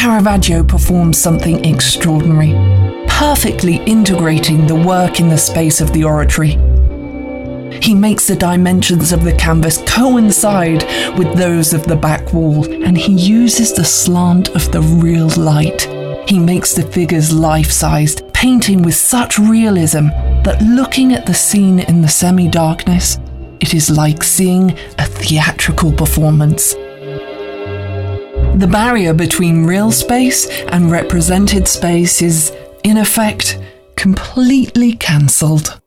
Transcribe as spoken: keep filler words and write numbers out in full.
Caravaggio performs something extraordinary, perfectly integrating the work in the space of the oratory. He makes the dimensions of the canvas coincide with those of the back wall, and he uses the slant of the real light. He makes the figures life-sized, painting with such realism that looking at the scene in the semi-darkness, it is like seeing a theatrical performance. The barrier between real space and represented space is, in effect, completely cancelled.